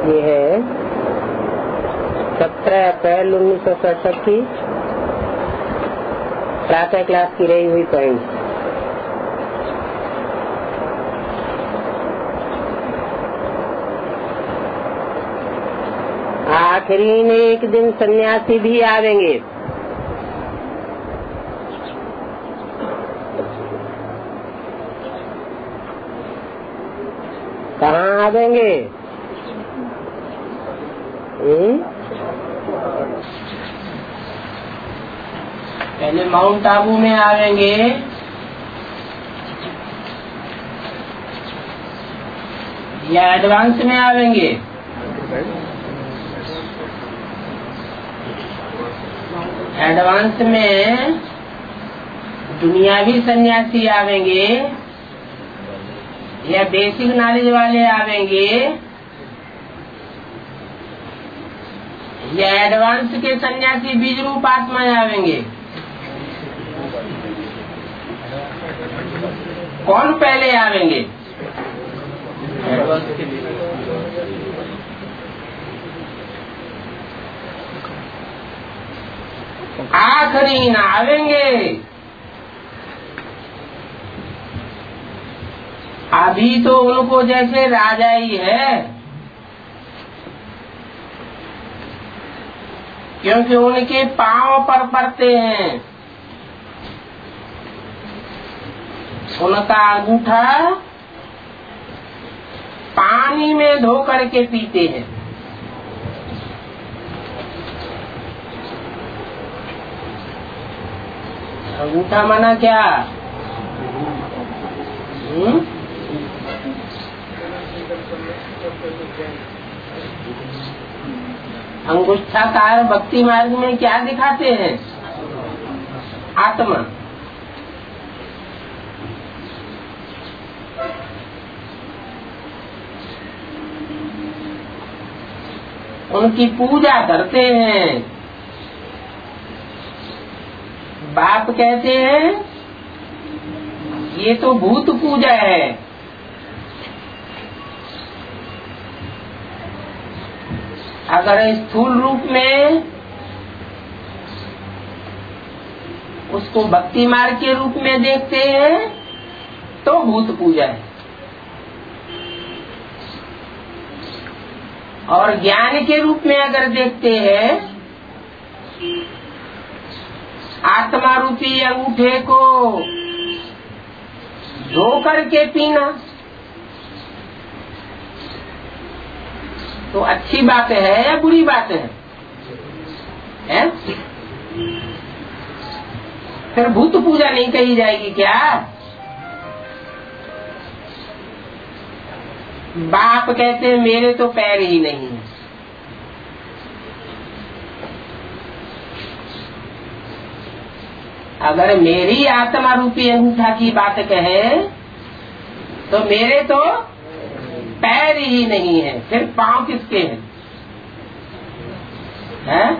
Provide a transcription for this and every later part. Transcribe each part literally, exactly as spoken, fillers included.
ये है सत्रह अप्रैल उन्नीस सौ सड़सठ की प्रातः क्लास की रही हुई पॉइंट। आखिरी में एक दिन सन्यासी भी आवेंगे। कहाँ आवेंगे? पहले माउंट आबू में आवेंगे, या एडवांस में आवेंगे? एडवांस में दुनियावी सन्यासी आवेंगे या बेसिक नॉलेज वाले आवेंगे या एडवांस के सन्यासी बीज रूप आत्मा आवेंगे? कौन पहले आवेंगे? आखिरी ना आवेंगे। अभी तो उनको जैसे राजा ही है, क्योंकि उनके पांव पर पड़ते हैं। उनका अंगूठा पानी में धो करके पीते हैं। अंगूठा माना क्या? हुँ? अंगुष्ठाकार भक्ति मार्ग में क्या दिखाते हैं? आत्मा। उनकी पूजा करते हैं। बाप कहते हैं ये तो भूत पूजा है। अगर स्थूल रूप में उसको भक्ति मार्ग के रूप में देखते हैं तो भूत पूजा है, और ज्ञान के रूप में अगर देखते हैं आत्मा रूपी अंगूठे को धो करके पीना, तो अच्छी बात है या बुरी बात है? है? फिर भूत पूजा नहीं कही जाएगी क्या? बाप कहते हैं मेरे तो पैर ही नहीं है। अगर मेरी आत्मा रूपी अंगूठा की बात कहे तो मेरे तो पैर ही नहीं है, फिर पांव किसके हैं? है?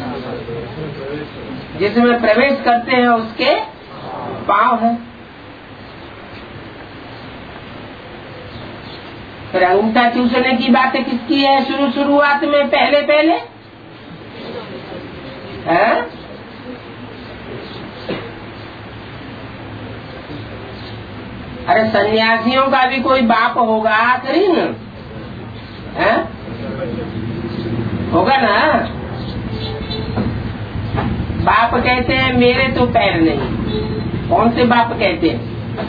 जिसमें प्रवेश करते हैं उसके पांव है। फिर अंगूठा चूसने की बात किसकी है? शुरू शुरुआत में पहले पहले है? अरे सन्यासियों का भी कोई बाप होगा आखिरी न? है? होगा ना? बाप कहते हैं मेरे तो पैर नहीं। कौन से बाप कहते हैं?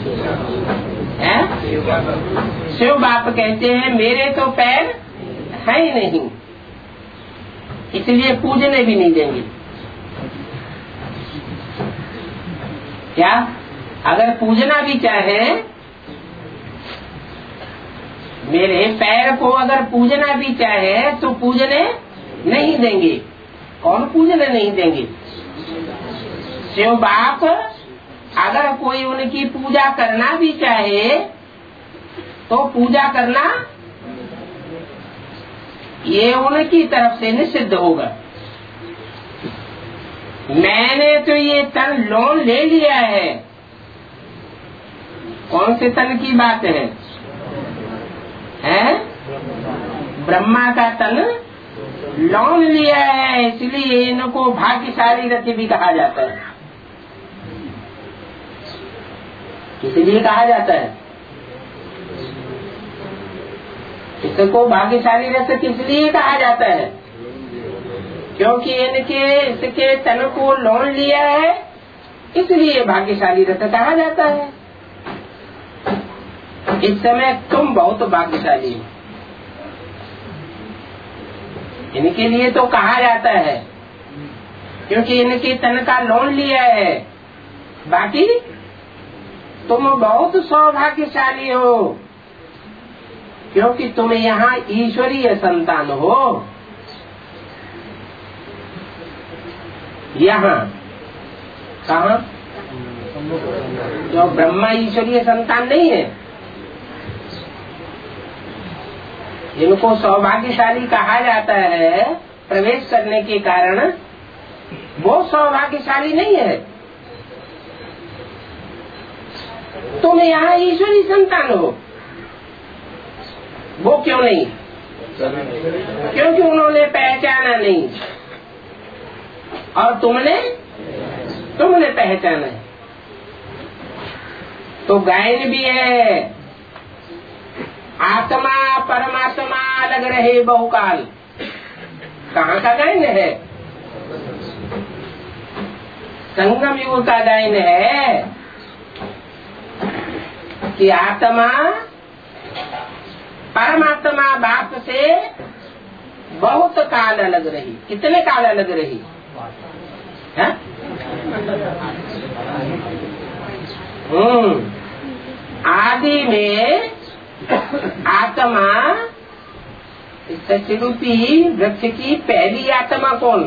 हैं? शिव बाप कहते हैं मेरे तो पैर है ही नहीं, इसलिए पूजने भी नहीं देंगे। क्या? अगर पूजना भी चाहे, मेरे पैर को अगर पूजना भी चाहे तो पूजने नहीं देंगे। कौन पूजने नहीं देंगे? शिव बाप अगर कोई उनकी पूजा करना भी चाहे तो पूजा करना ये उनकी तरफ से निषिद्ध होगा। मैंने तो ये तन लोन ले लिया है। कौन से तन की बात है? हैं? ब्रह्मा का तन लौन लिया है, इसलिए इनको भाग्यशाली रथ भी कहा जाता है। इसलिए कहा जाता है इसको भाग्यशाली रथ किस लिए कहा जाता है? क्योंकि इनके इसके तन को लौन लिया है, इसलिए भाग्यशाली रथ कहा जाता है। इस समय तुम बहुत भाग्यशाली हो, इनके लिए तो कहा जाता है क्योंकि इनके तन का लोन लिया है। बाकी तुम बहुत सौभाग्यशाली हो क्योंकि तुम यहाँ ईश्वरीय संतान हो। यहाँ कहाँ? जो ब्रह्मा ईश्वरीय संतान नहीं है, इनको सौभाग्यशाली कहा जाता है प्रवेश करने के कारण। वो सौभाग्यशाली नहीं है। तुम यहाँ ईश्वरी संतान हो, वो क्यों नहीं? क्योंकि उन्होंने पहचाना नहीं और तुमने तुमने पहचाना है। तो गायन भी है, आत्मा परमात्मा अलग रहे बहुकाल। कहाँ का गायन है? संगम युग का गायन है कि आत्मा परमात्मा बाप से बहुत काल अलग रही। कितने काल अलग रही है? हम्म आदि में आत्मा सचरूपी वृक्ष की पहली आत्मा कौन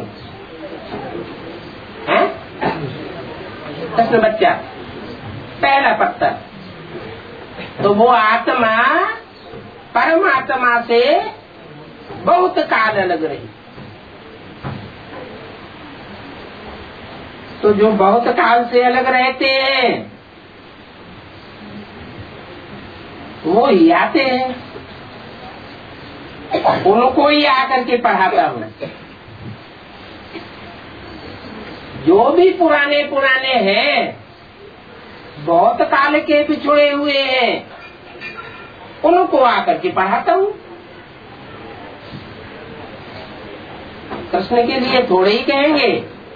है? कृष्ण बच्चा, पहला पत्थर। तो वो आत्मा परमात्मा से बहुत काल अलग रही। तो जो बहुत काल से अलग रहते हैं वो ही आते हैं, उनको ही आकर के पढ़ाता हूँ। जो भी पुराने पुराने हैं, बहुत काल के बिछुड़े हुए हैं, उनको आकर के पढ़ाता हूँ। कृष्ण के लिए थोड़े ही कहेंगे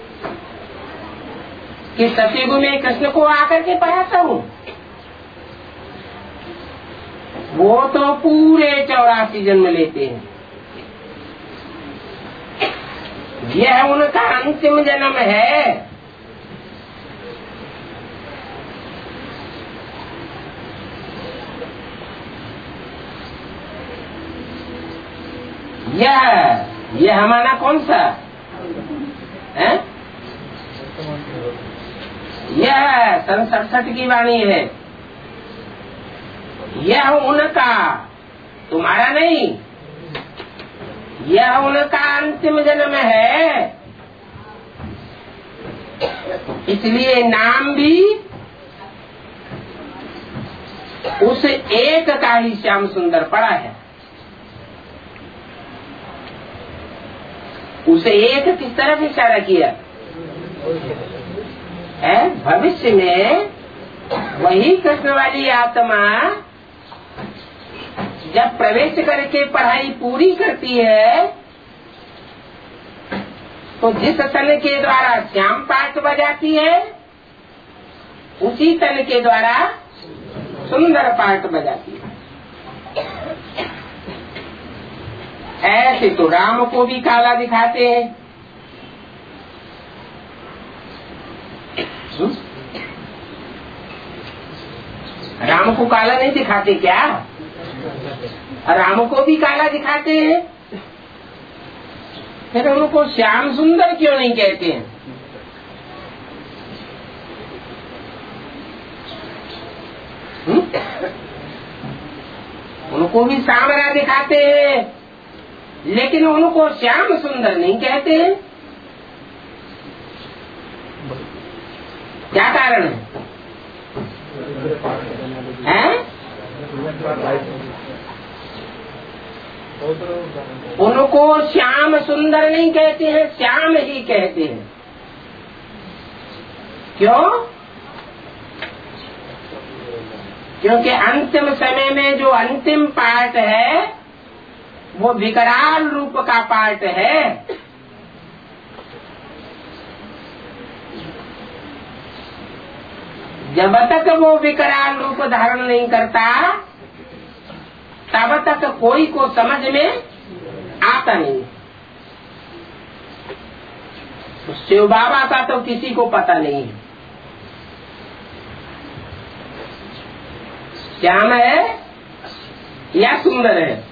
कि सतयुग में कृष्ण को आकर के पढ़ाता हूँ। वो तो पूरे चौरासी जन्म लेते हैं। यह उनका अंतिम जन्म है। यह यह हमारा कौन सा है? यह सन सड़सठ की वाणी है। यह उनका, तुम्हारा नहीं, यह उनका अंतिम जन्म है। इसलिए नाम भी उस एक का ही श्याम सुंदर पड़ा है। उसे एक किस तरफ इशारा किया है? भविष्य में वही कृष्ण वाली आत्मा जब प्रवेश करके पढ़ाई पूरी करती है तो जिस तन के द्वारा श्याम पाठ बजाती है उसी तन के द्वारा सुंदर पाठ बजाती है। ऐसे तो राम को भी काला दिखाते हैं। राम को काला नहीं दिखाते क्या? राम को भी काला दिखाते हैं। फिर उनको श्याम सुंदर क्यों नहीं कहते हैं? हुँ? उनको भी सांवरा दिखाते हैं लेकिन उनको श्याम सुंदर नहीं कहते हैं। क्या कारण है? हैं? उनको श्याम सुंदर नहीं कहते हैं, श्याम ही कहते हैं। क्यों? क्योंकि अंतिम समय में जो अंतिम पार्ट है वो विकराल रूप का पार्ट है। जब तक वो विकराल रूप धारण नहीं करता तब तक कोई को समझ में आता नहीं। तो शिव बाबा का तो किसी को पता नहीं है, श्याम है या सुंदर है,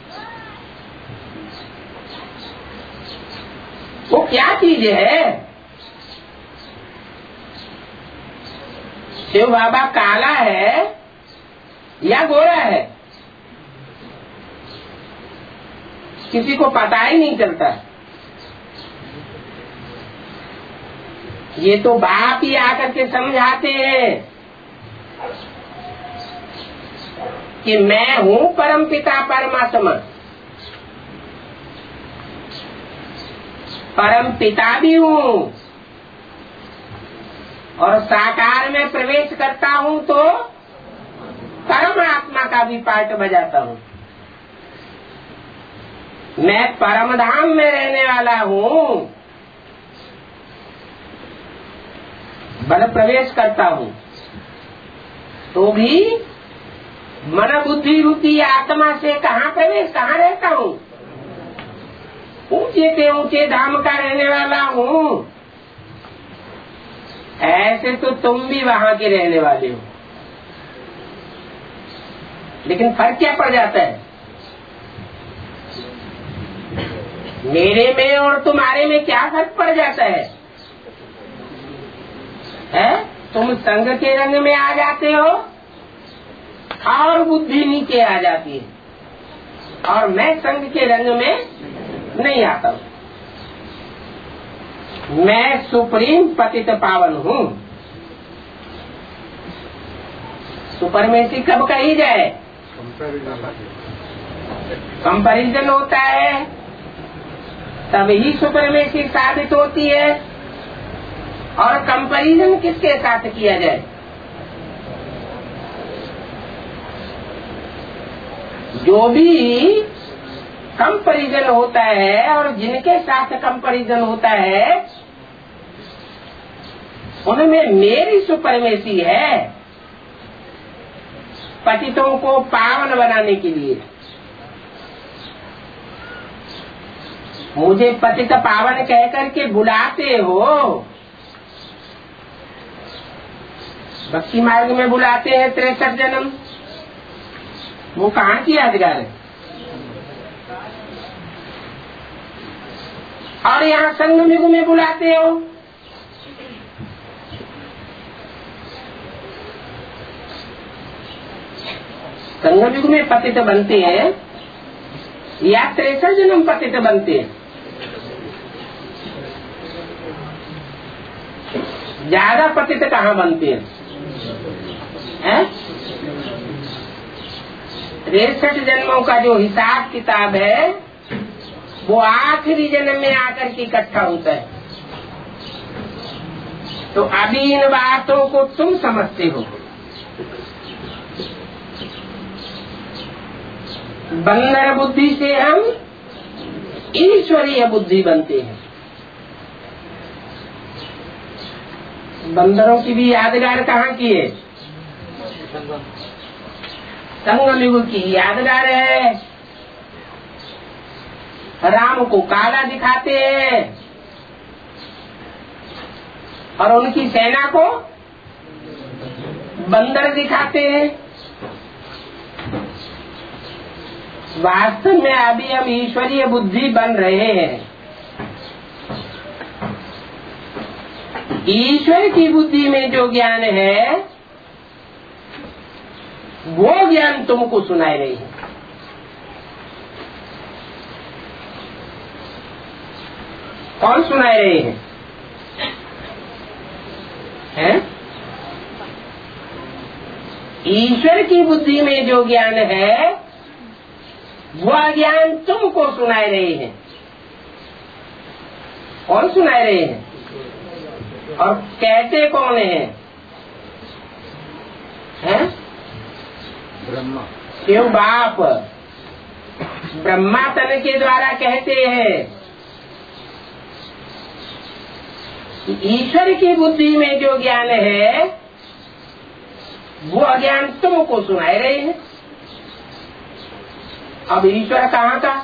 वो क्या चीज है। शिव बाबा काला है या गोरा है, किसी को पता ही नहीं चलता। ये तो बाप ही आकर के समझाते हैं कि मैं हूँ परम पिता परमात्मा। परम पिता भी हूँ और साकार में प्रवेश करता हूँ तो परम आत्मा का भी पार्ट बजाता हूँ। मैं परम धाम में रहने वाला हूँ, बल प्रवेश करता हूँ तो भी मन बुद्धि रूपी आत्मा से कहाँ प्रवेश, कहाँ रहता हूँ। ऊंचे से ऊंचे धाम का रहने वाला हूँ। ऐसे तो तुम भी वहाँ के रहने वाले हो, लेकिन फर्क क्या पड़ जाता है मेरे में और तुम्हारे में? क्या फर्क पड़ जाता है, है? तुम संग के रंग में आ जाते हो और बुद्धि नीचे आ जाती है, और मैं संग के रंग में नहीं आता हूँ। मैं सुप्रीम पतित पावन हूँ। सुपरमेसी कब कही जाए? कंपैरिजन होता है तब ही सुपरमेसी साबित होती है। और कंपैरिजन किसके साथ किया जाए? जो भी कंपैरिजन होता है और जिनके साथ कंपैरिजन होता है उनमें मेरी सुपरमेसी है, पतितों को पावन बनाने के लिए। मुझे पतित पावन कह करके बुलाते हो, भक्ति मार्ग में बुलाते हैं तिरसठ जन्म, वो कहाँ की यादगार है? और यहाँ संगम युग में बुलाते हो, संगम युग में पतित बनते हैं या तिरसठ जन्म पतित बनते हैं? ज्यादा पतित कहाँ बनते हैं? हैं? तिरसठ जन्मों का जो हिसाब किताब है वो आखिरी जन्म में आकर के इकट्ठा होता है। तो अभी इन बातों को तुम समझते हो। बंदर बुद्धि से हम ईश्वरीय बुद्धि बनते हैं। बंदरों की भी यादगार कहाँ की है? संगम युग की यादगार है। राम को काला दिखाते हैं और उनकी सेना को बंदर दिखाते हैं। वास्तव में अभी हम ईश्वरीय बुद्धि बन रहे हैं। ईश्वर की बुद्धि में जो ज्ञान है वो ज्ञान तुमको सुनाई रही है। कौन सुनाए रहे हैं? हैं? ईश्वर की बुद्धि में जो ज्ञान है वह ज्ञान तुमको सुनाए रहे हैं। कौन सुनाए रहे हैं? और कहते कौन हैं? हैं? ब्रह्मा, शिव बाप ब्रह्मा तन के द्वारा कहते हैं। ईश्वर की बुद्धि में जो ज्ञान है वो ज्ञान तुमको सुनाए रहे हैं। अब ईश्वर कहाँ का?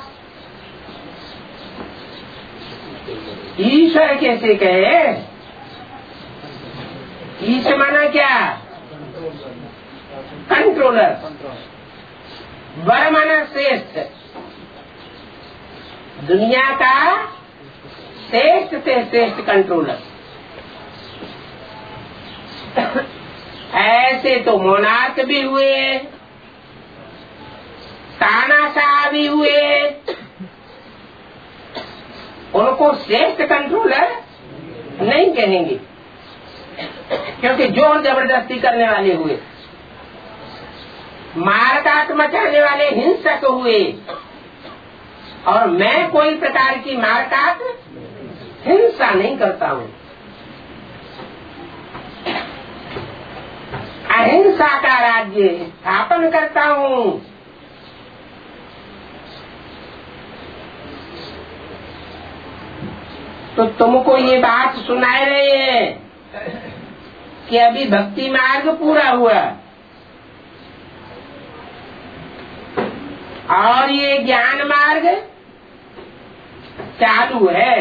ईश्वर कैसे कहे? ईश्वर माना क्या? कंट्रोलर। वर माना श्रेष्ठ, दुनिया का श्रेष्ठ से श्रेष्ठ कंट्रोलर। ऐसे तो मोनार्क भी हुए, तानाशाह भी हुए, उनको श्रेष्ठ कंट्रोलर नहीं कहेंगे, क्योंकि जोर जबरदस्ती करने वाले हुए, मारकाट मचाने वाले हिंसक हुए। और मैं कोई प्रकार की मारकाट हिंसा नहीं करता हूँ, अहिंसा का राज्य स्थापन करता हूँ। तो तुमको ये बात सुनाए रहे हैं कि अभी भक्ति मार्ग पूरा हुआ और ये ज्ञान मार्ग चालू है।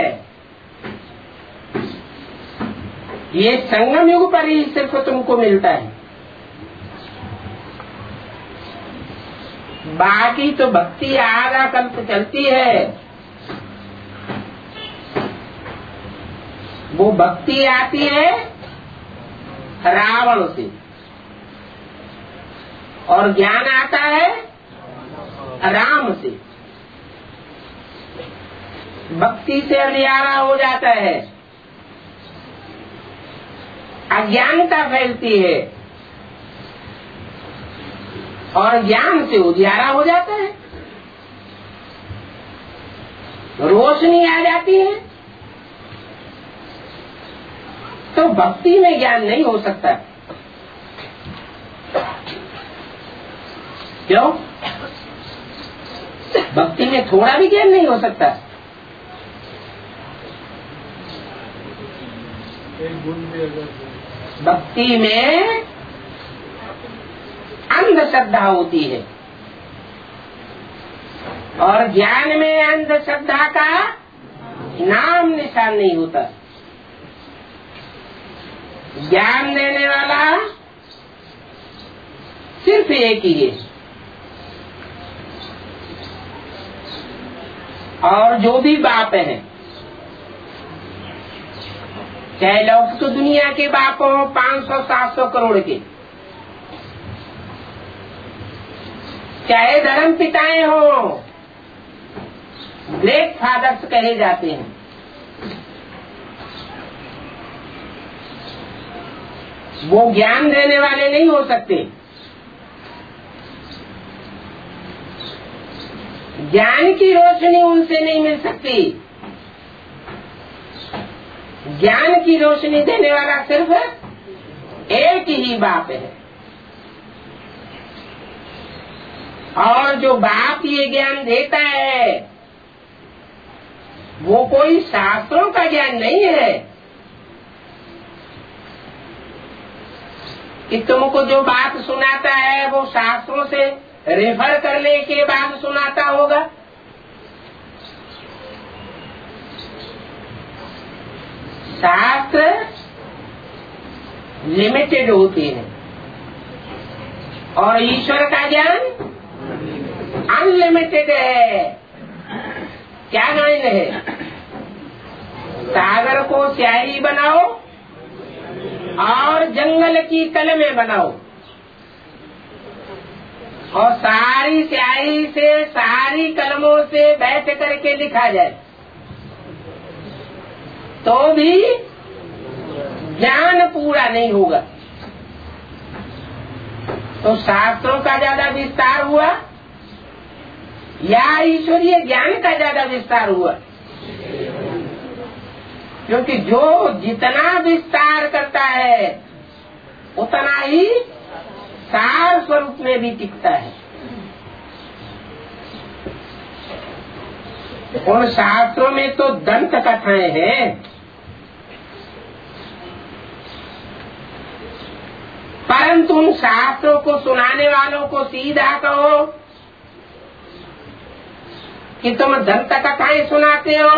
ये संगम युग पर ही सिर्फ तुमको मिलता है, बाकी तो भक्ति आगा कल्प चलती है। वो भक्ति आती है रावण से और ज्ञान आता है राम से। भक्ति से अंधियारा हो जाता है, अज्ञानता फैलती है और ज्ञान से उजियारा हो जाता है, रोशनी आ जाती है। तो भक्ति में ज्ञान नहीं हो सकता। क्यों? भक्ति में थोड़ा भी ज्ञान नहीं हो सकता। भक्ति में अंधश्रद्धा होती है और ज्ञान में अंधश्रद्धा का नाम निशान नहीं होता। ज्ञान देने वाला सिर्फ एक ही है और जो भी बाप है, चाहे लोग तो दुनिया के बाप हो पाँच सौ सात सौ करोड़ के, चाहे धर्म पिताएं हो, ग्रेट फादर्स कहे जाते हैं, वो ज्ञान देने वाले नहीं हो सकते। ज्ञान की रोशनी उनसे नहीं मिल सकती। ज्ञान की रोशनी देने वाला सिर्फ एक ही बाप है और जो बाप ये ज्ञान देता है वो कोई शास्त्रों का ज्ञान नहीं है कि तुमको जो बात सुनाता है वो शास्त्रों से रेफर करने के बाद सुनाता होगा। शास्त्र लिमिटेड होते हैं और ईश्वर का ज्ञान अनलिमिटेड है। क्या मायने है? सागर को स्याही बनाओ और जंगल की कलमें बनाओ और सारी स्याही से सारी कलमों से बैठ करके लिखा जाए तो भी ज्ञान पूरा नहीं होगा। तो शास्त्रों का ज्यादा विस्तार हुआ या ईश्वरीय ज्ञान का ज्यादा विस्तार हुआ? क्योंकि जो जितना विस्तार करता है उतना ही सार स्वरूप में भी टिकता है। उन शास्त्रों में तो दंत कथाएं हैं, परंतु उन शास्त्रों को सुनाने वालों को सीधा कहो कि तुम दंत कथाएं सुनाते हो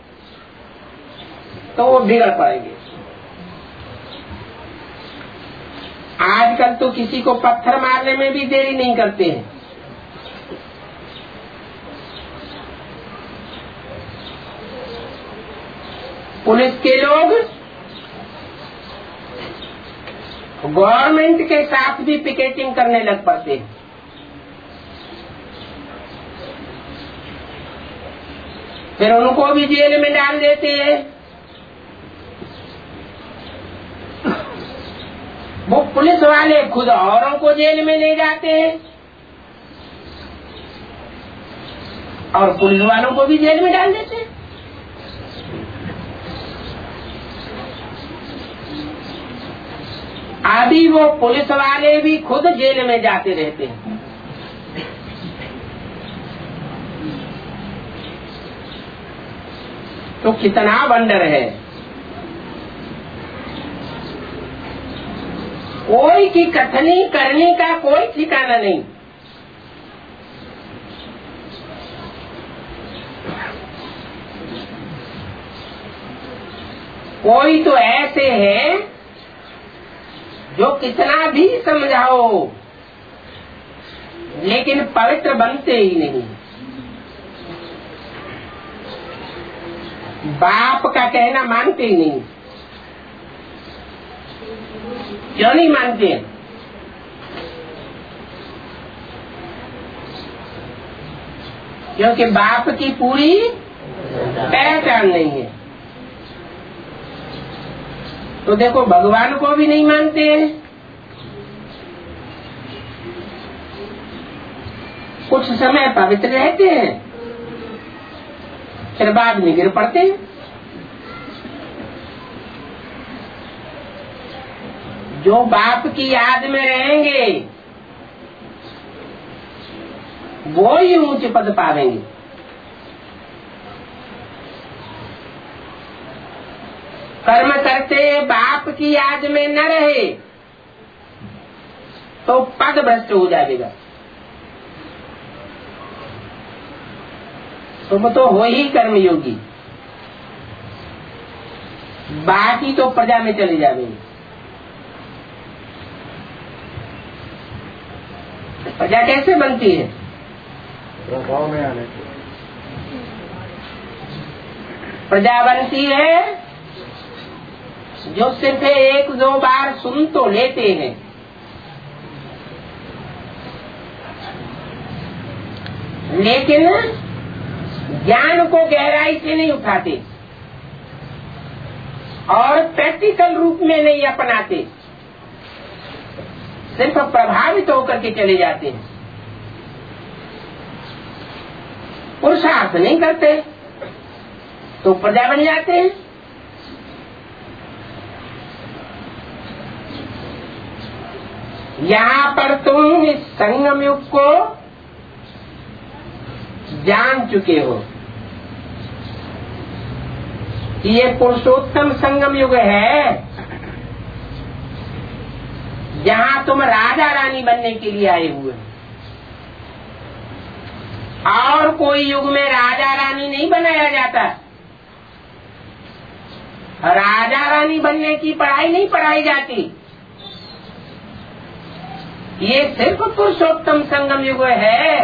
तो वो बिगड़ पड़ेंगे। आजकल तो किसी को पत्थर मारने में भी देरी नहीं करते हैं। पुलिस के लोग गवर्नमेंट के साथ भी पिकेटिंग करने लग पड़ते हैं। फिर उनको भी जेल में डाल देते हैं। वो पुलिस वाले खुद औरों को जेल में ले जाते हैं और पुलिस वालों को भी जेल में डाल देते हैं। अभी वो पुलिस वाले भी खुद जेल में जाते रहते हैं। तो कितना वंडर है। कोई की कथनी करने का कोई ठिकाना नहीं। कोई तो ऐसे हैं जो कितना भी समझाओ लेकिन पवित्र बनते ही नहीं। बाप का कहना मानते ही नहीं। क्यों नहीं मानते? क्योंकि बाप की पूरी पहचान नहीं है। तो देखो भगवान को भी नहीं मानते हैं। कुछ समय पवित्र रहते हैं फिर बाद में गिर पड़ते हैं। जो बाप की याद में रहेंगे वो ही ऊंचे पद पावेंगे। कर्म करते बाप की याद में न रहे तो पद भ्रष्ट हो जाएगा। तुम तो हो ही कर्मयोगी, बाकी तो प्रजा में चले जाएंगे। प्रजा कैसे बनती है? प्रभाव में आने से प्रजा बनती है जो सिर्फ एक दो बार सुन तो लेते हैं, लेकिन ज्ञान को गहराई से नहीं उठाते और प्रैक्टिकल रूप में नहीं अपनाते, सिर्फ प्रभावित होकर के चले जाते हैं। पुरुषार्थ नहीं करते तो प्रजा बन जाते हैं। यहाँ पर तुम इस संगम युग को जान चुके हो कि ये पुरुषोत्तम संगम युग है जहाँ तुम राजा रानी बनने के लिए आए हुए हो। और कोई युग में राजा रानी नहीं बनाया जाता। राजा रानी बनने की पढ़ाई नहीं पढ़ाई जाती। ये सिर्फ पुरुषोत्तम संगम युग है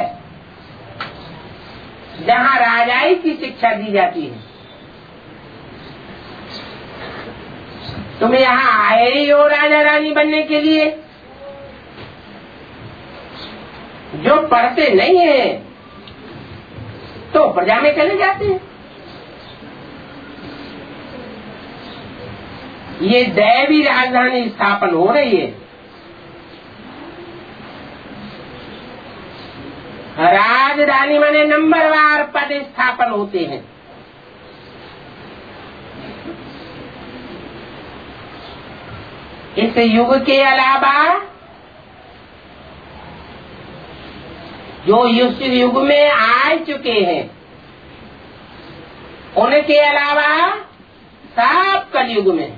जहाँ राजाई की शिक्षा दी जाती है। तुम यहाँ आए ही हो राजा रानी बनने के लिए। जो पढ़ते नहीं है तो प्रजा में चले जाते हैं। ये दैवी राजधानी स्थापन हो रही है। राजधानी माने नंबरवार पद स्थापन होते हैं। इस युग के अलावा जो इस युग में आ चुके हैं, उनके अलावा सब कलयुग में,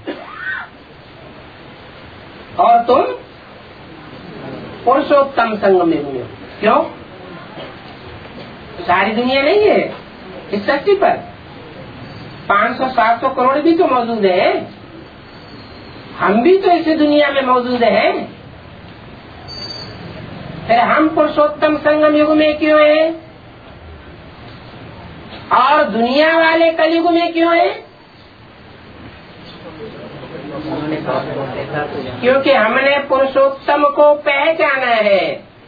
और तुम पुरुषोत्तम संगम युग में। क्यों? सारी दुनिया नहीं है इस धरती पर, पाँच सौ सात सौ करोड़ भी तो मौजूद है, हम भी तो इस दुनिया में मौजूद हैं। फिर हम पुरुषोत्तम संगम युग में क्यों हैं और दुनिया वाले कलयुग में क्यों हैं? क्योंकि हमने पुरुषोत्तम को पहचाना है।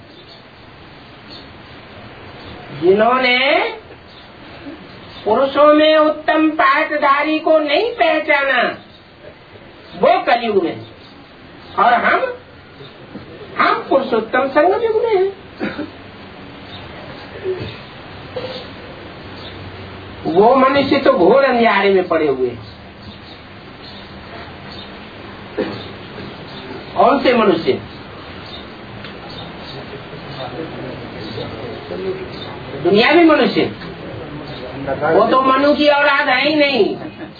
जिन्होंने पुरुषों में उत्तम पाठधारी को नहीं पहचाना वो कलयुग में, और हम हम पुरुषोत्तम संगम युग में हैं। वो मनुष्य तो घोर अंधियारे में पड़े हुए। कौन से मनुष्य? दुनियावी मनुष्य, वो तो मनु की औलाद है ही नहीं।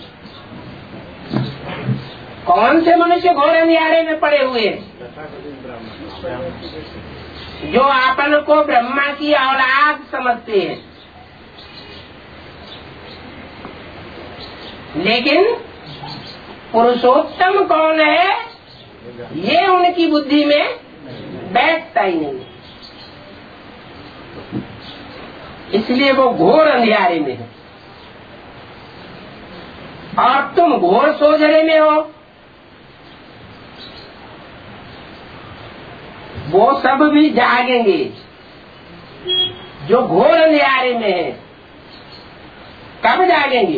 कौन से मनुष्य घोर अंधियारे में पड़े हुए? जो आपन को ब्रह्मा की औलाद समझते हैं, लेकिन पुरुषोत्तम कौन है ये उनकी बुद्धि में बैठता ही नहीं, इसलिए वो घोर अंधियारे में है और तुम घोर सोझरे में हो। वो सब भी जागेंगे जो घोर अंधियारे में है। कब जागेंगे?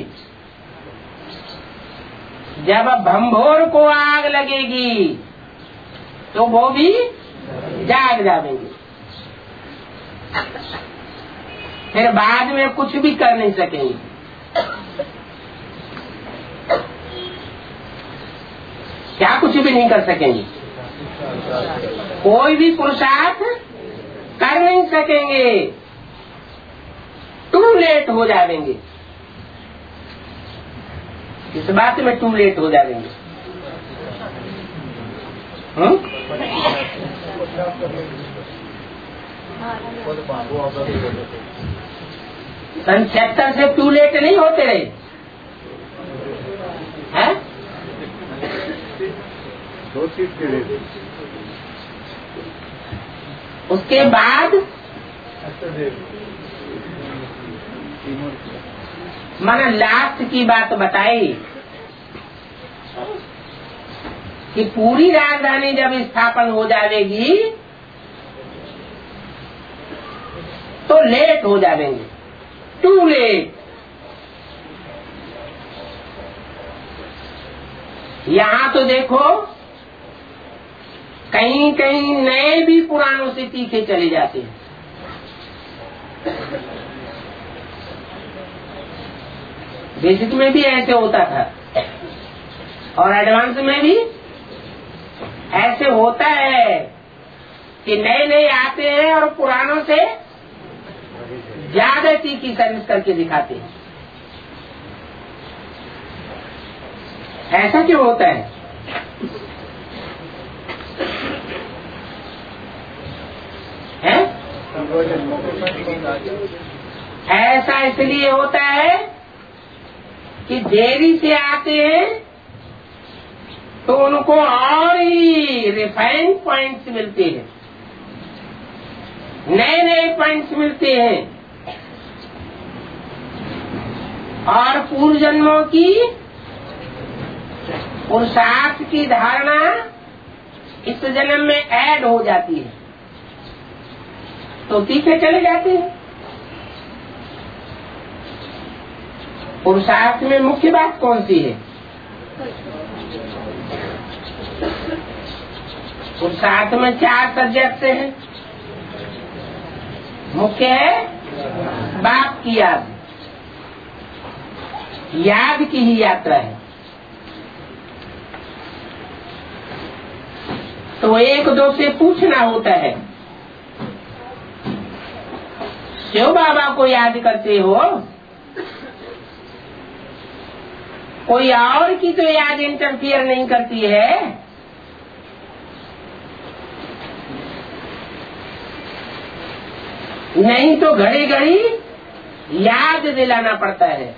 जब भंभोर को आग लगेगी तो वो भी जाग जाएंगे, फिर बाद में कुछ भी कर नहीं सकेंगे। क्या कुछ भी नहीं कर सकेंगे? कोई भी पुरुषार्थ कर नहीं सकेंगे, टू लेट हो जाएंगे। इस बात में टू लेट हो जाएंगे। हम्म? सन छिहत्तर से टू लेट नहीं होते रहे हैं? उसके बाद मैंने लास्ट की बात बताई कि पूरी राजधानी जब स्थापन हो जाएगी तो लेट हो जाएंगे, टू लेट। यहाँ तो देखो कहीं कहीं नए भी पुरानों से तीखे चले जाते हैं। बेसिक में भी ऐसे होता था और एडवांस में भी ऐसे होता है कि नए नए आते हैं और पुरानों से ज्यादा तीखी सर्विस करके दिखाते हैं। ऐसा क्यों होता है? है? ऐसा इसलिए होता है कि देरी से आते हैं तो उनको और ही रिफाइन पॉइंट्स मिलते हैं, नए नए पॉइंट्स मिलते हैं और पूर्व जन्मों की पुरुषार्थ की धारणा इस जन्म में ऐड हो जाती है तो तीखे चले जाते हैं। पुरुषार्थ में मुख्य बात कौन सी है? पुरुषार्थ में चार सब्जेक्ट हैं, मुख्य है बाप की याद, याद की ही यात्रा है। तो एक दो से पूछना होता है, शिव बाबा को याद करते हो, कोई और की तो याद इंटरफियर नहीं करती है। नहीं तो घड़ी घड़ी याद दिलाना पड़ता है।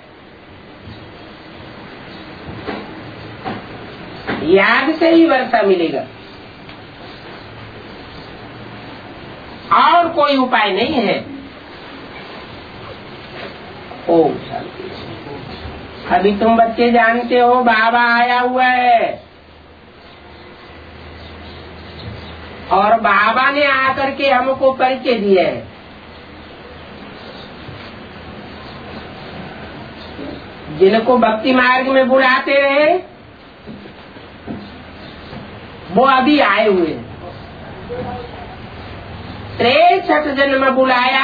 याद से ही वर्षा मिलेगा, और कोई उपाय नहीं है। ओम शांति। अभी तुम बच्चे जानते हो बाबा आया हुआ है, और बाबा ने आकर के हमको परिचय दिया है। जिनको भक्ति मार्ग में बुलाते रहे वो अभी आए हुए हैं। तिरसठ जन्म बुलाया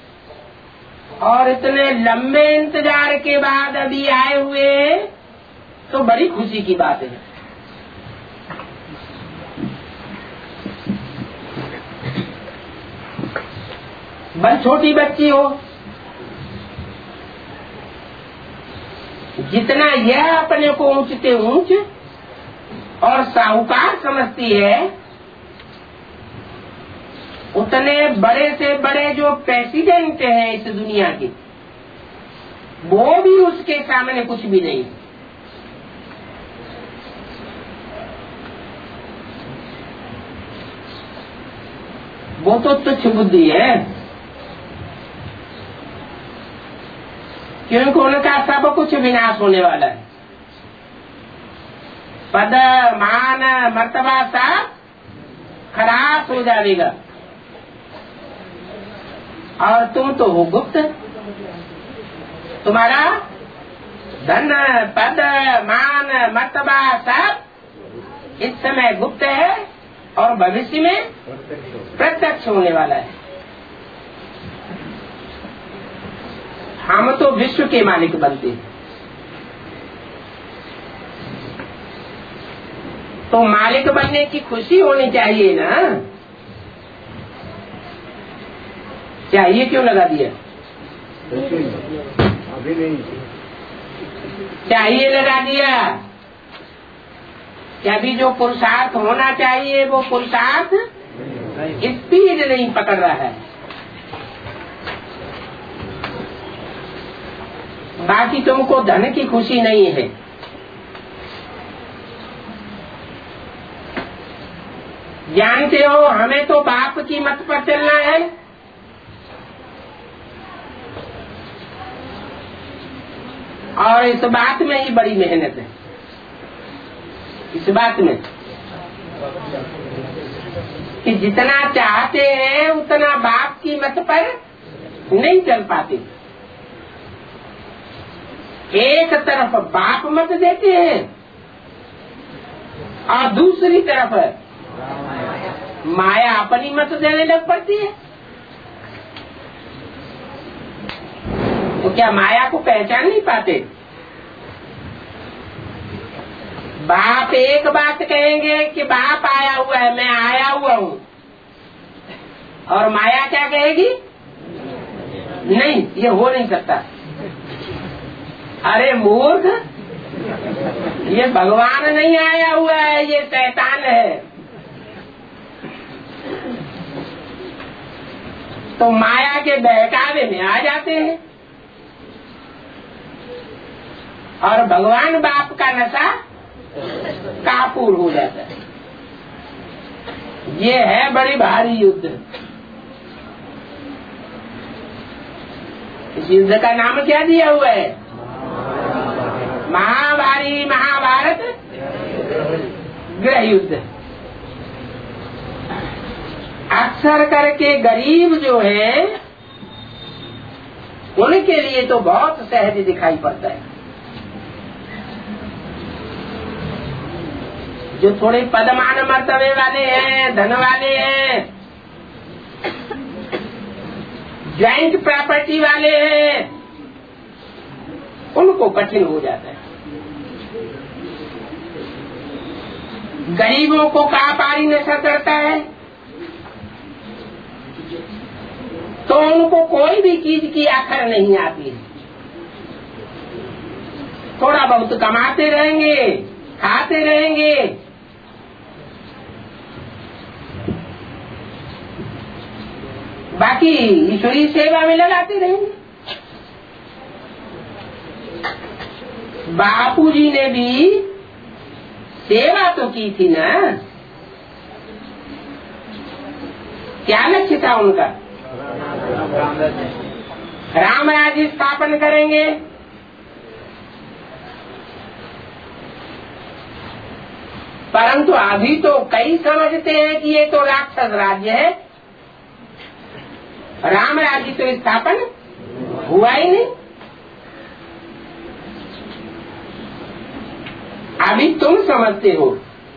और इतने लंबे इंतजार के बाद अभी आए हुए हैं, तो बड़ी खुशी की बात है। बस छोटी बच्ची हो, जितना यह अपने को ऊंचते ऊंच और साहूकार समझती है, उतने बड़े से बड़े जो प्रेसिडेंट हैं इस दुनिया के, वो भी उसके सामने कुछ भी नहीं। वो तो तुच्छ बुद्धि है, क्योंकि उनका सब कुछ विनाश होने वाला है। पद मान मर्तबा सब खराब हो जाएगा, और तुम तो हो गुप्त। तुम्हारा धन पद मान मर्तबा सब इस समय गुप्त है, और भविष्य में प्रत्यक्ष होने वाला है। हम तो विश्व के मालिक बनते हैं, तो मालिक बनने की खुशी होनी चाहिए ना। चाहिए क्यों लगा दिया? अभी नहीं चाहिए लगा दिया कि अभी जो पुरुषार्थ होना चाहिए वो पुरुषार्थ स्पीड नहीं पकड़ रहा है। बाकी तुमको धन की खुशी नहीं है, जानते हो हमें तो बाप की मत पर चलना है। और इस बात में ही बड़ी मेहनत है, इस बात में कि जितना चाहते हैं उतना बाप की मत पर नहीं चल पाते। एक तरफ बाप मत देते हैं और दूसरी तरफ माया अपनी मत देने लग पड़ती है। तो क्या माया को पहचान नहीं पाते? बाप एक बात कहेंगे कि बाप आया हुआ है, मैं आया हुआ हूँ, और माया क्या कहेगी? नहीं, ये हो नहीं सकता। अरे मूर्ख, ये भगवान नहीं आया हुआ है, ये शैतान है। तो माया के बहकावे में आ जाते हैं, और भगवान बाप का नशा कापूर हो जाता है। ये है बड़ी भारी युद्ध। इस युद्ध का नाम क्या दिया हुआ है? महाभारी महाभारत गृह युद्ध। अक्सर करके गरीब जो है उनके लिए तो बहुत सहज दिखाई पड़ता है। जो थोड़े पदमान मर्तबे वाले हैं, धन वाले हैं, ज्वाइंट प्रॉपर्टी वाले हैं उनको कठिन हो जाता है। गरीबों को कापारी नशा करता है तो उनको कोई भी चीज की आखिर नहीं आती है। थोड़ा बहुत कमाते रहेंगे, खाते रहेंगे, बाकी ईश्वरीय सेवा में लगाते रहेंगे। बापूजी ने भी सेवा तो की थी ना, क्या लक्ष्य था उनका? राम राज्य स्थापन करेंगे। परंतु अभी तो कई समझते हैं कि ये तो राक्षस राज्य है, राम राज्य तो स्थापन हुआ ही नहीं। अभी तुम समझते हो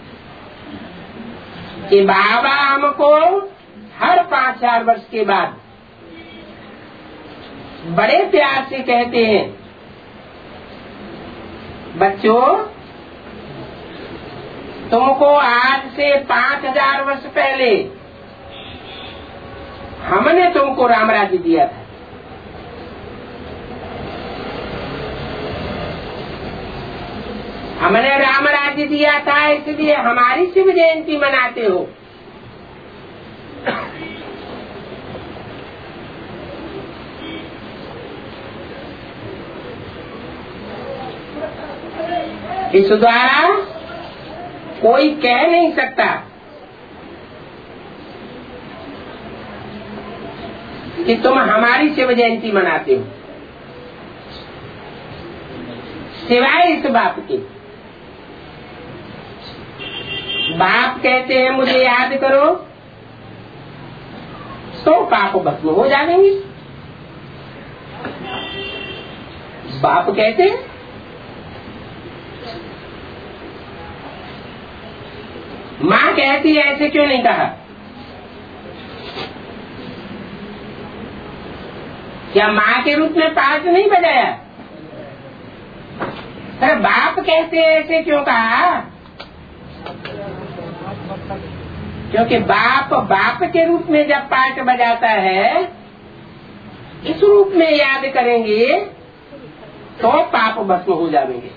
कि बाबा हमको हर पांच चार वर्ष के बाद बड़े प्यार से कहते हैं, बच्चों तुमको आज से पांच हजार वर्ष पहले हमने तुमको राम राज्य दिया था। हमने राम राज्य दिया था इसलिए हमारी शिव जयंती मनाते हो। इस द्वारा कोई कह नहीं सकता कि तुम हमारी शिव जयंती मनाते हो, सिवाय इस बात के। बाप कहते हैं मुझे याद करो तो पाप भस्म हो जाएंगे। बाप कहते हैं माँ कहती है ऐसे क्यों नहीं कहा? क्या माँ के रूप में पाठ नहीं बजाया? अरे बाप कहते हैं ऐसे क्यों कहा? क्योंकि बाप बाप के रूप में जब पाठ बजाता है, इस रूप में याद करेंगे तो पाप भस्म हो जाएंगे।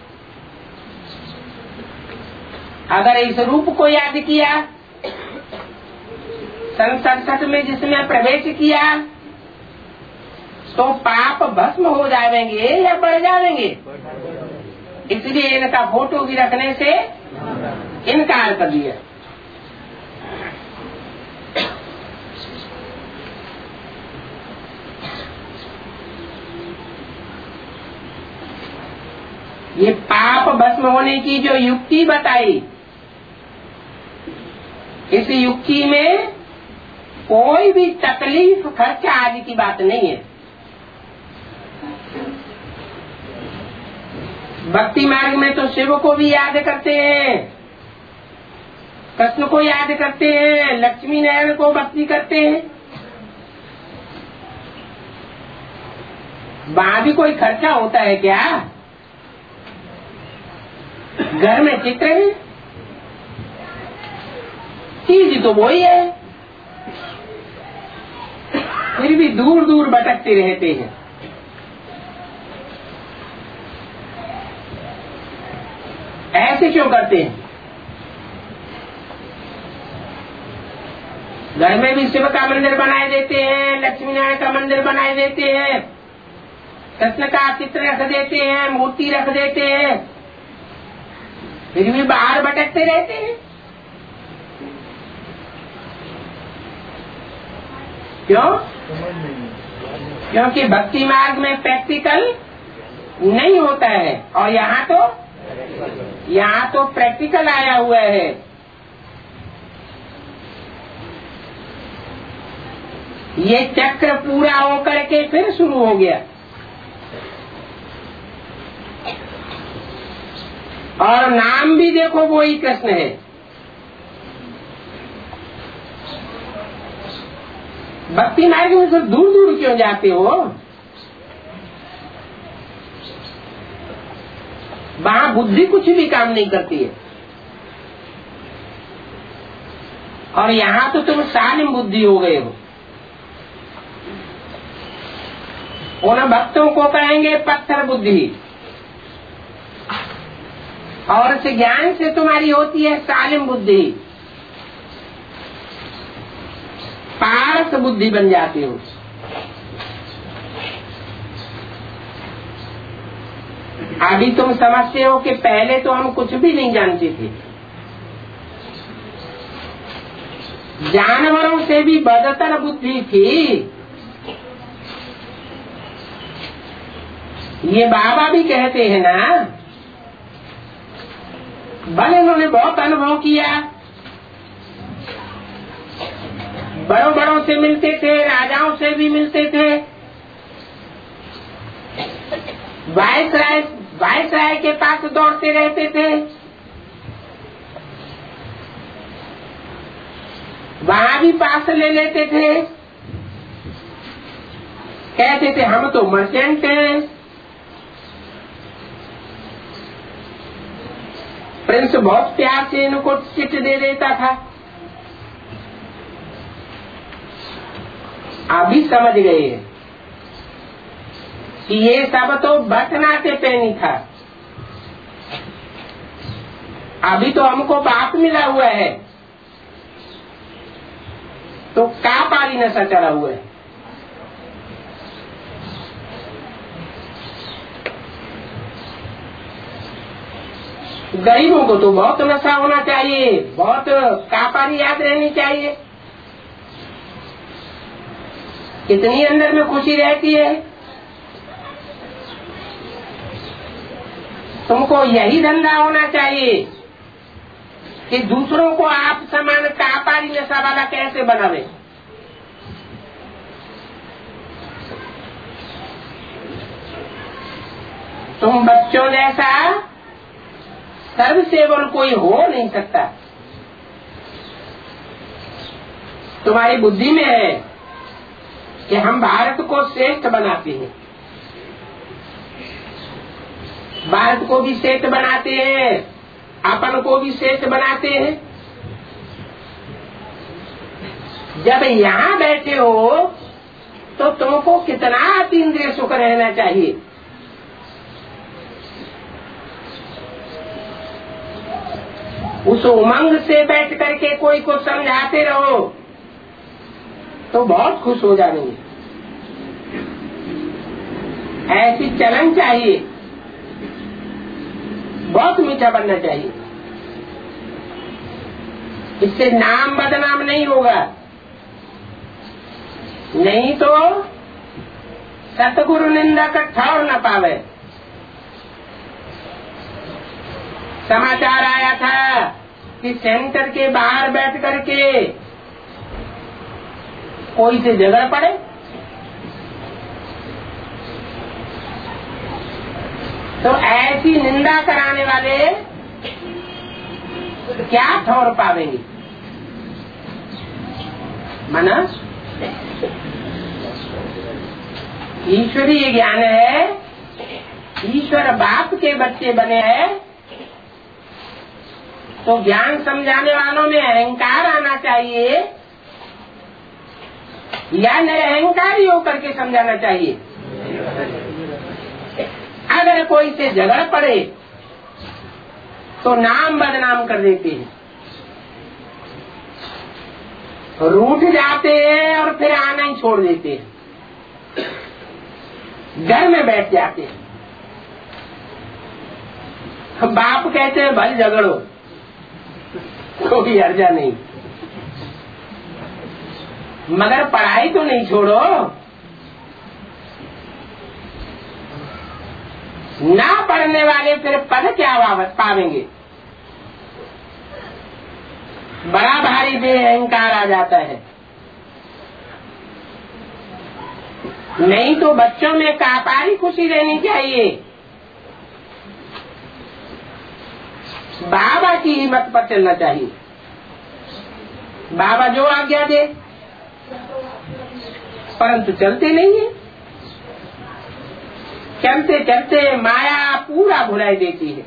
अगर इस रूप को याद किया, संसद में जिसमें प्रवेश किया, तो पाप भस्म हो जाएंगे या बढ़ जाएंगे। इसलिए इनका फोटो भी रखने से इनकार कर दिया। ये पाप भस्म होने की जो युक्ति बताई, इस युक्ति में कोई भी तकलीफ खर्चा आदि की बात नहीं है। भक्ति मार्ग में तो शिव को भी याद करते हैं, कृष्ण को याद करते हैं, लक्ष्मी नारायण को भक्ति करते हैं। वहां भी कोई खर्चा होता है क्या? घर में चित्र है, चीज तो वही है, फिर भी दूर दूर भटकते रहते हैं। ऐसे क्यों करते हैं? घर में भी शिव का मंदिर बनाए देते हैं, लक्ष्मी नारायण का मंदिर बनाए देते हैं, कृष्ण का चित्र रख देते हैं, मूर्ति रख देते हैं, फिर भी बाहर भटकते रहते हैं। क्यों? क्योंकि भक्ति मार्ग में प्रैक्टिकल नहीं होता है, और यहाँ तो यहाँ तो प्रैक्टिकल आया हुआ है। ये चक्र पूरा होकर के फिर शुरू हो गया, और नाम भी देखो वही कृष्ण है। भक्ति मार्ग में तो दूर दूर क्यों जाते हो? वहां बुद्धि कुछ भी काम नहीं करती है, और यहाँ तो तुम सालिम बुद्धि हो गए हो। उन भक्तों को कहेंगे पत्थर बुद्धि, और इस ज्ञान से तुम्हारी होती है सालिम बुद्धि, पारस बुद्धि बन जाती हो। अभी तुम समझते हो कि पहले तो हम कुछ भी नहीं जानते थे, जानवरों से भी बदतर बुद्धि थी। ये बाबा भी कहते हैं ना, भले उन्होंने बहुत अनुभव किया, बड़ों बड़ों से मिलते थे, राजाओं से भी मिलते थे, वायसराय वायसराय के पास दौड़ते रहते थे, वहां भी पास ले लेते थे, कहते थे हम तो मर्चेंट हैं। प्रिंस बहुत प्यार से इनको चिट दे देता था। अभी समझ गए कि ये सब तो बटनाटे पैनी था, अभी तो हमको बाप मिला हुआ है, तो कापारी नशा चढ़ा हुआ है। गरीबों को तो बहुत नशा होना चाहिए, बहुत कापारी याद रहनी चाहिए, कितनी अंदर में खुशी रहती है। तुमको यही धंधा होना चाहिए कि दूसरों को आप समान कापारी नशा वाला कैसे बनावे। तुम बच्चों जैसा सर्वसेवल कोई हो नहीं सकता। तुम्हारी बुद्धि में है कि हम भारत को श्रेष्ठ बनाते हैं, भारत को भी श्रेष्ठ बनाते हैं, अपन को भी श्रेष्ठ बनाते हैं। जब यहाँ बैठे हो तो तुमको कितना अतीन्द्रिय सुख रहना चाहिए। उस उमंग से बैठ करके कोई को समझाते रहो तो बहुत खुश हो जाएंगे। ऐसी चलन चाहिए, बहुत मीठा बनना चाहिए, इससे नाम बदनाम नहीं होगा। नहीं तो सतगुरु निंदा का ठौर न पावे। समाचार आया था कि सेंटर के बाहर बैठ करके कोई से झगड़ पड़े, तो ऐसी निंदा कराने वाले क्या ठौर पावेंगे। माना ईश्वरीय ज्ञान है, ईश्वर बाप के बच्चे बने हैं, तो ज्ञान समझाने वालों में अहंकार आना चाहिए या निरअहंकारी होकर के समझाना चाहिए। अगर कोई से झगड़ पड़े तो नाम बदनाम कर देते हैं, रूठ जाते हैं और फिर आना ही छोड़ देते हैं, घर में बैठ जाते हैं। बाप कहते हैं भले झगड़ो, कोई अर्जा नहीं, मगर पढ़ाई तो नहीं छोड़ो। ना पढ़ने वाले फिर पद क्या पावेंगे। बड़ा भारी बेअहंकार आ जाता है। नहीं तो बच्चों में कापारी खुशी रहनी चाहिए, बाबा की हिम्मत पर चलना चाहिए। बाबा जो आज्ञा दे परंतु चलते नहीं है। चलते चलते माया पूरा भुलाई देती है।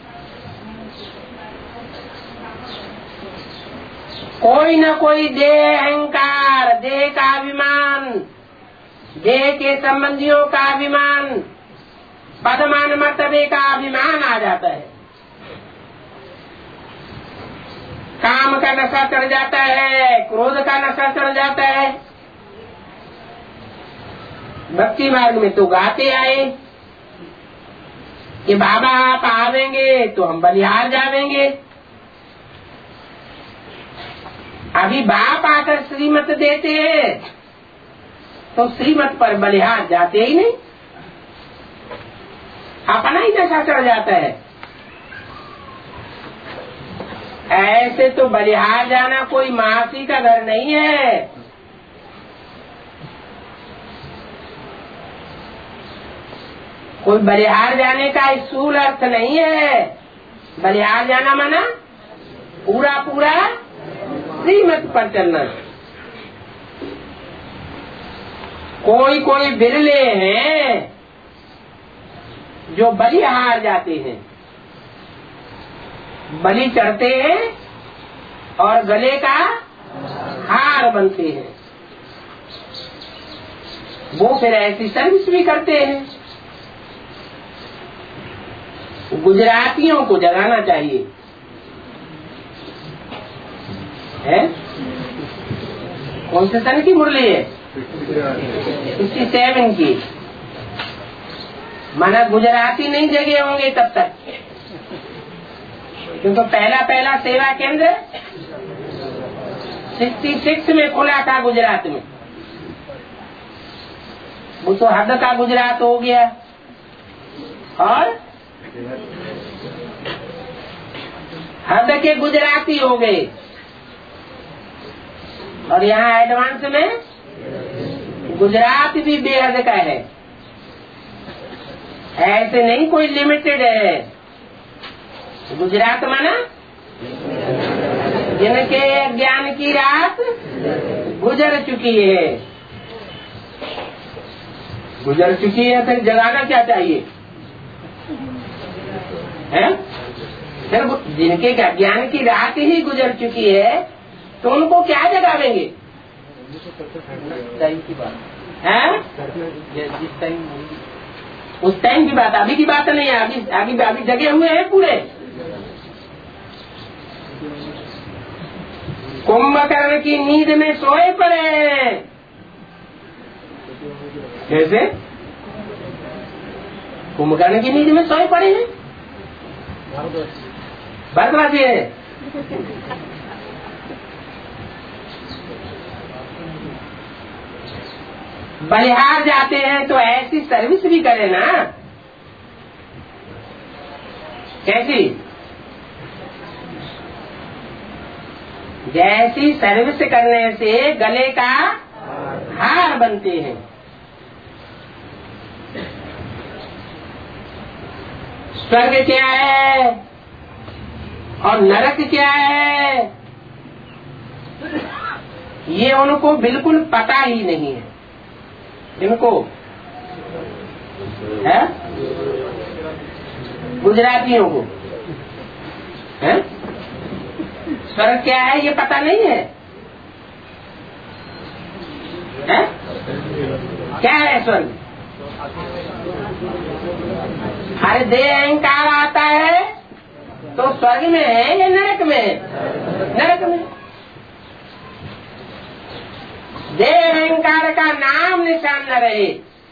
कोई न कोई देह अहंकार, देह का अभिमान, देह के संबंधियों का अभिमान, पदमान मर्तबे का अभिमान आ जाता है। काम का नशा चढ़ जाता है, क्रोध का नशा चढ़ जाता है। भक्ति मार्ग में तो गाते आए कि बाबा आप आवेंगे तो हम बलिहार जावेंगे। अभी बाप आकर श्रीमत देते हैं तो श्रीमत पर बलिहार जाते ही नहीं, अपना ही नशा चढ़ जाता है। ऐसे तो बलिहार जाना कोई मासी का घर नहीं है। कोई बलिहार जाने का स्थूल अर्थ नहीं है। बलिहार जाना माना पूरा पूरा श्रीमत पर चलना। कोई कोई बिरले हैं जो बलिहार जाते हैं, बलि चढ़ते हैं और गले का हार बनते हैं। वो फिर ऐसी सर्विस भी करते हैं। गुजरातियों को जगाना चाहिए है। कौन से सन की मुरली है? फिफ्टी सेवन की। माना गुजराती नहीं जगे होंगे तब तक, क्योंकि पहला पहला सेवा केंद्र सिक्सटी सिक्स में खुला था गुजरात में। वो तो हद का गुजरात हो गया और हद के गुजराती हो गए, और यहाँ एडवांस में गुजरात भी बेहद का है। ऐसे नहीं कोई लिमिटेड है। गुजरात माना जिनके ज्ञान की रात गुजर चुकी है। गुजर चुकी है फिर जगाना क्या चाहिए है? सिर्फ जिनके ज्ञान की रात ही गुजर चुकी है तो उनको क्या जगावेंगे? टाइम की बात है, जिस टाइम उस टाइम की बात, अभी की बात नहीं है। अभी अभी अभी जगे हुए हैं पूरे। कुंभकर्ण की नींद में सोए पड़े हैं। कैसे? कुंभकर्ण की नींद में सोए पड़े हैं। भरतवासी है। बलिहार जाते हैं तो ऐसी सर्विस भी करें ना। कैसी? जैसी सर्विस करने से गले का हार बनते हैं। स्वर्ग क्या है और नरक क्या है ये उनको बिल्कुल पता ही नहीं है। इनको है गुजरातियों को है स्वर्ग क्या है ये पता नहीं है, है? क्या है स्वर्ग? हर देह अहंकार आता है तो स्वर्ग में है या नरक में है? नरक में। देह अहंकार का नाम निशान न रहे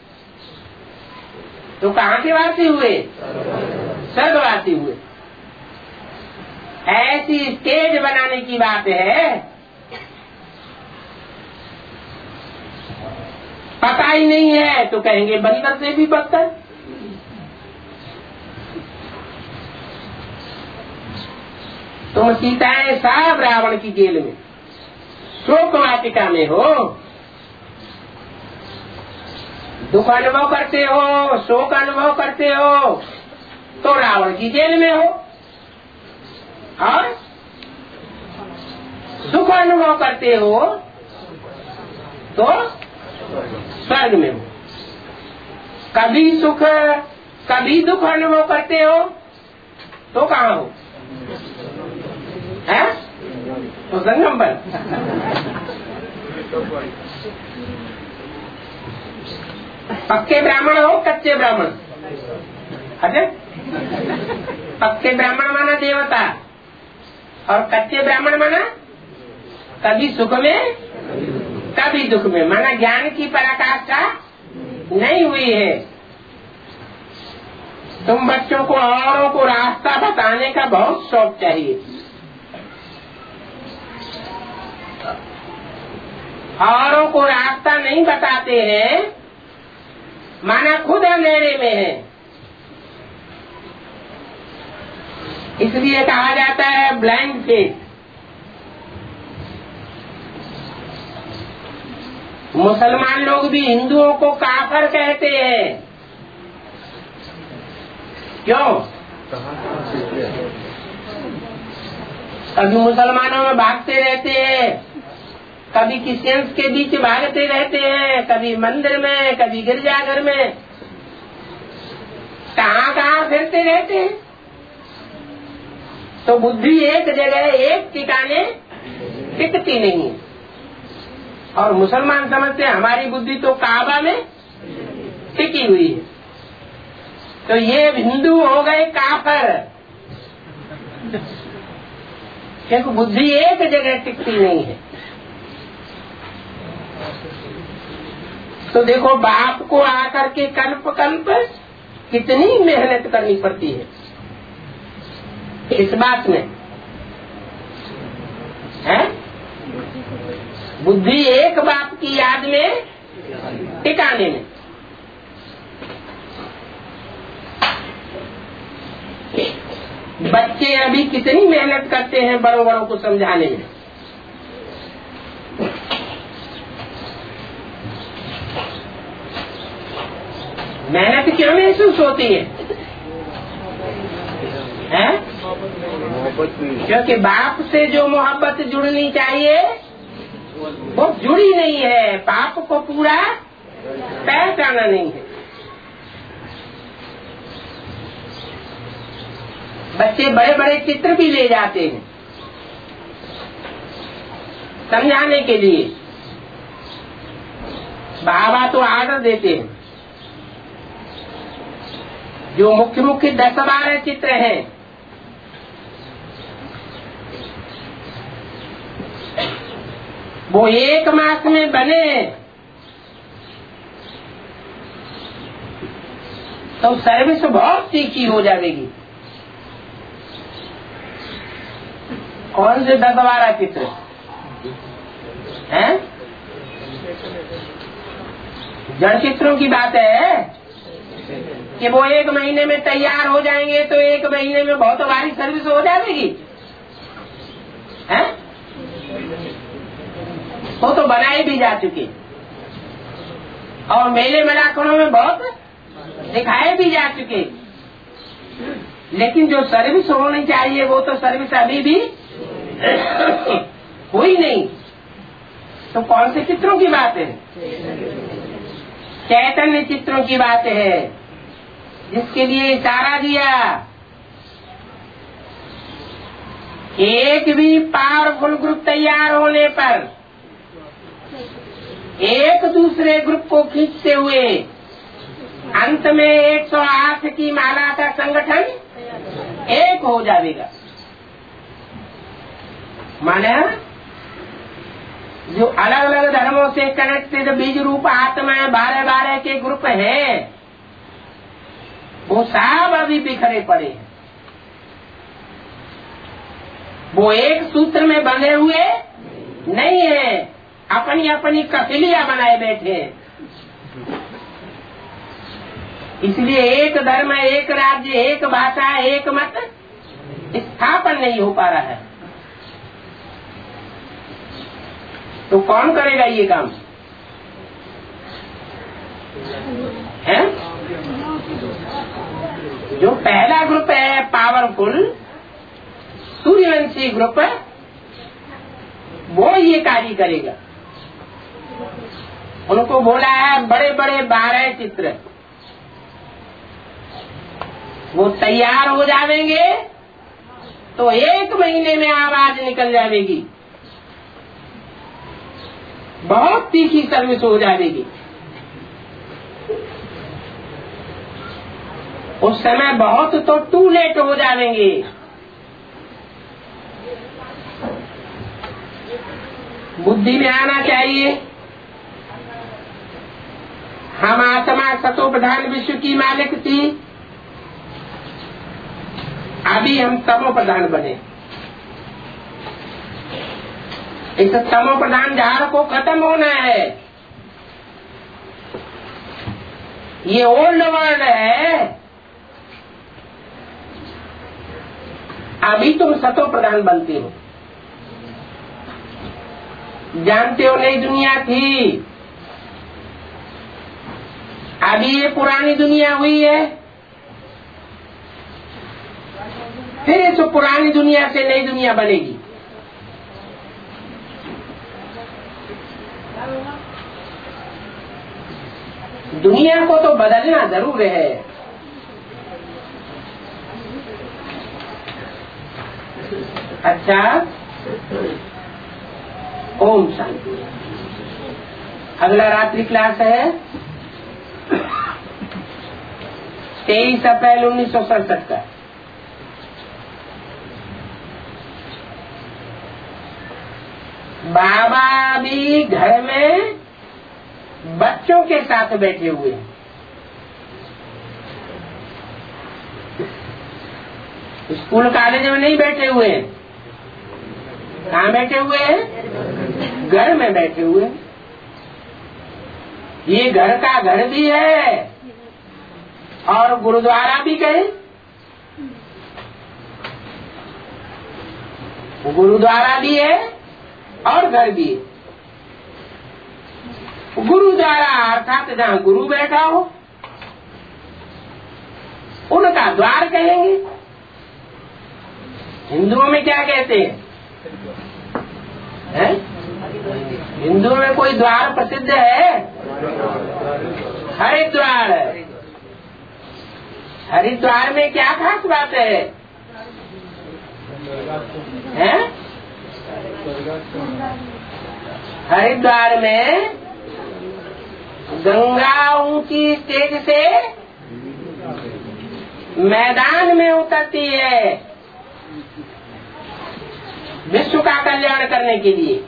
तो कहाँ के वासी हुए? स्वर्गवासी हुए। ऐसी स्टेज बनाने की बात है। पता ही नहीं है तो कहेंगे बंदर से भी बदतर। तुम सीताएं सब रावण की जेल में शोक वाटिका में हो, दुख अनुभव करते हो, शोक अनुभव करते हो तो रावण की जेल में हो, और सुख अनुभव करते हो तो स्वर्ग में हो। कभी सुख कभी दुख अनुभव करते हो तो कहाँ हो? है तो संगम पर। पक्के ब्राह्मण हो कच्चे ब्राह्मण? अरे पक्के ब्राह्मण माना देवता और कच्चे ब्राह्मण माना कभी सुख में कभी दुख में, माना ज्ञान की पराकाष्ठा नहीं हुई है। तुम बच्चों को औरों को रास्ता बताने का बहुत शौक चाहिए, औरों को रास्ता नहीं बताते हैं, माना खुद अंधेरे में है। इसलिए कहा जाता है ब्लाइंड फेथ। मुसलमान लोग भी हिंदुओं को काफर कहते हैं। क्यों? कभी मुसलमानों में भागते रहते हैं, कभी क्रिश्चियंस के बीच भागते रहते हैं, कभी मंदिर में कभी गिरजाघर में, कहाँ कहाँ फिरते रहते हैं। तो बुद्धि एक जगह एक ठिकाने टिकती नहीं है। और मुसलमान समझते हैं हमारी बुद्धि तो काबा में टिकी हुई है, तो ये हिंदू हो गए काफर, क्योंकि बुद्धि एक जगह टिकती नहीं है। तो देखो बाप को आकर के कल्प कल्प कितनी मेहनत करनी पड़ती है इस बात में है। बुद्धि एक बाप की याद में टिकाने में। बच्चे अभी कितनी मेहनत करते हैं बड़ों बड़ों को समझाने में। मेहनत क्यों महसूस होती है? हैं? क्योंकि बाप से जो मोहब्बत जुड़नी चाहिए वो जुड़ी नहीं है, बाप को पूरा पहचाना नहीं है। बच्चे बड़े बड़े चित्र भी ले जाते हैं समझाने के लिए, बाबा तो आर्डर देते हैं। जो मुख्य मुख्य दस बारह चित्र हैं वो एक मास में बने तो सर्विस बहुत तीखी हो जाएगी। कौन से दस बारह चित्र हैं? जड़ चित्रों की बात है कि वो एक महीने में तैयार हो जाएंगे तो एक महीने में बहुत भारी सर्विस हो जाएगी। हैं? वो तो बनाए भी जा चुके और मेले मलाखनों में बहुत दिखाए भी जा चुके, लेकिन जो सर्विस होनी चाहिए वो तो सर्विस अभी भी हुई नहीं। तो कौन से चित्रों की बात है? चैतन्य चित्रों की बात है, जिसके लिए इशारा दिया। एक भी पावरफुल ग्रुप तैयार होने पर एक दूसरे ग्रुप को खींचते हुए अंत में एक सौ आठ की माला का संगठन एक हो जाएगा। माने जो अलग अलग धर्मों से कनेक्टेड बीज रूप आत्मा बारह बारह के ग्रुप हैं वो सब अभी बिखरे पड़े हैं। वो एक सूत्र में बंधे हुए नहीं है, अपनी अपनी कफिलियां बनाए बैठे हैं। इसलिए एक धर्म, एक राज्य, एक भाषा, एक मत स्थापन नहीं हो पा रहा है। तो कौन करेगा ये काम? है? जो पहला ग्रुप है पावरफुल सूर्यवंशी ग्रुप, वो ये कार्य करेगा। उनको बोला है बड़े बड़े बारह चित्र, वो तैयार हो जाएंगे तो एक महीने में आवाज निकल जाएगी, बहुत तीखी सर्विस हो जाएगी। उस समय बहुत तो टू लेट हो जाएंगे। बुद्धि में आना चाहिए हम आत्मा सतो प्रधान विश्व की मालिक थी, अभी हम तमो प्रधान बने। इस तमो प्रधान झाड़ को खत्म होना है। ये ओल्ड वर्ल्ड है, अभी तुम सतो प्रधान बनते हो। जानते हो नई दुनिया थी, अभी ये पुरानी दुनिया हुई है। फिर इस पुरानी दुनिया से नई दुनिया बनेगी। दुनिया को तो बदलना जरूर है। अच्छा, ओम शांति। अगला रात्रि क्लास है तेईस अप्रैल उन्नीस सौ सड़सठ का। बाबा भी घर में बच्चों के साथ बैठे हुए हैं। स्कूल कॉलेज में नहीं बैठे हुए हैं। कहाँ बैठे हुए हैं? घर में बैठे हुए हैं। ये घर का घर भी है और गुरुद्वारा भी गए। गुरुद्वारा भी है और घर भी है। गुरुद्वारा अर्थात जहाँ गुरु बैठा हो उनका द्वार कहेंगे। हिंदुओं में क्या कहते हैं? है? हिंदुओं में कोई द्वार प्रसिद्ध है? हरिद्वार है। हरिद्वार में क्या खास बात है? हैं? हरिद्वार में गंगा ऊंची तेज से मैदान में उतरती है विश्व का कल्याण करने के लिए।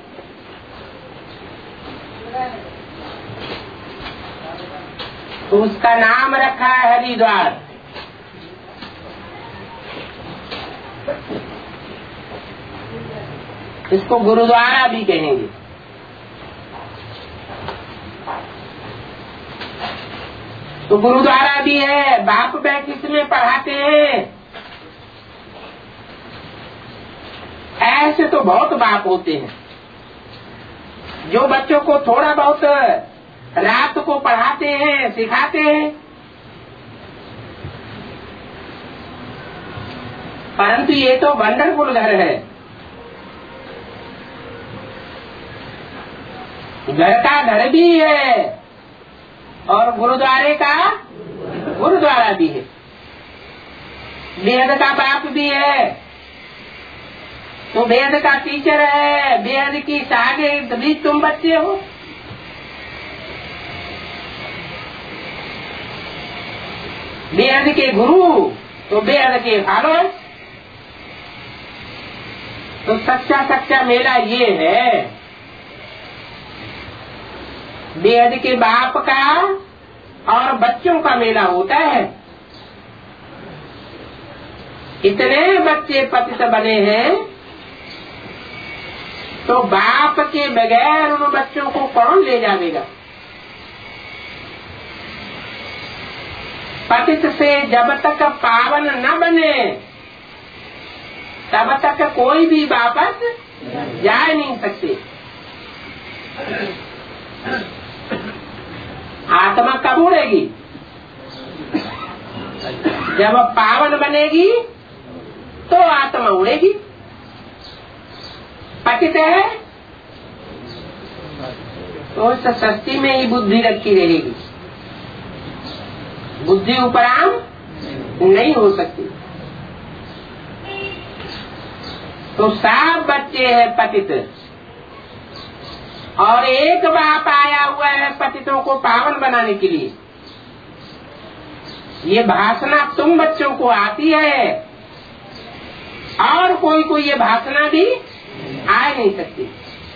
तो उसका नाम रखा है हरिद्वार। इसको गुरुद्वारा भी कहेंगे। तो गुरुद्वारा भी है। बाप बैठ इसमें पढ़ाते हैं। ऐसे तो बहुत बाप होते हैं जो बच्चों को थोड़ा बहुत रात को पढ़ाते हैं, सिखाते हैं, परंतु ये तो वंडरफुल घर है। घर का घर भी है और गुरुद्वारे का गुरुद्वारा भी है। वेद का बाप भी है तो वेद का टीचर है। वेद की शागिर्द भी तुम बच्चे हो। वेद के गुरु तो वेद के फॉलोअर। तो सच्चा सच्चा मेला ये है, वेद के बाप का और बच्चों का मेला होता है। इतने बच्चे पतित बने हैं तो बाप के बगैर उन बच्चों को कौन ले जाएगा? पतित से जब तक पावन न बने तब तक कोई भी वापस जा नहीं सकते। आत्मा कब उड़ेगी? जब पावन बनेगी तो आत्मा उड़ेगी। पतित है तो सृष्टि में ही बुद्धि रखी रहेगी, बुद्धि उपराम नहीं हो सकती। तो सब बच्चे हैं पतित, और एक बाप आया हुआ है पतितों को पावन बनाने के लिए। ये भाषणा तुम बच्चों को आती है, और कोई कोई ये भाषणा भी आ नहीं सकती।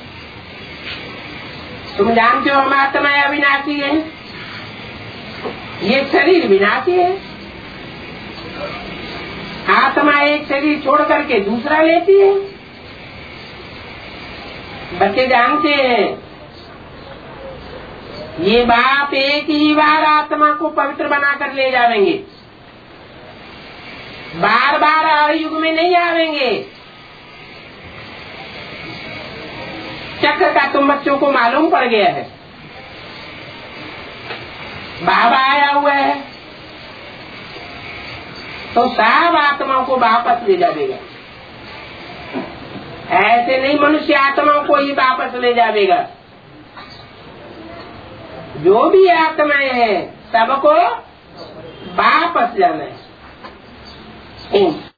तुम जानते हो हम आत्मा अविनाशी है, ये शरीर विनाशी है। आत्मा एक शरीर छोड़ करके दूसरा लेती है। बच्चे जानते हैं ये बाप एक ही बार आत्मा को पवित्र बनाकर ले जाएंगे, बार बार हर युग में नहीं आवेंगे। चक्र का तुम बच्चों को मालूम पड़ गया है। बाबा आया हुआ है तो सब आत्माओं को वापस ले जाएगा। ऐसे नहीं मनुष्य आत्माओं को ही वापस ले जाएगा। जो भी आत्माएं हैं सबको वापस जाना है।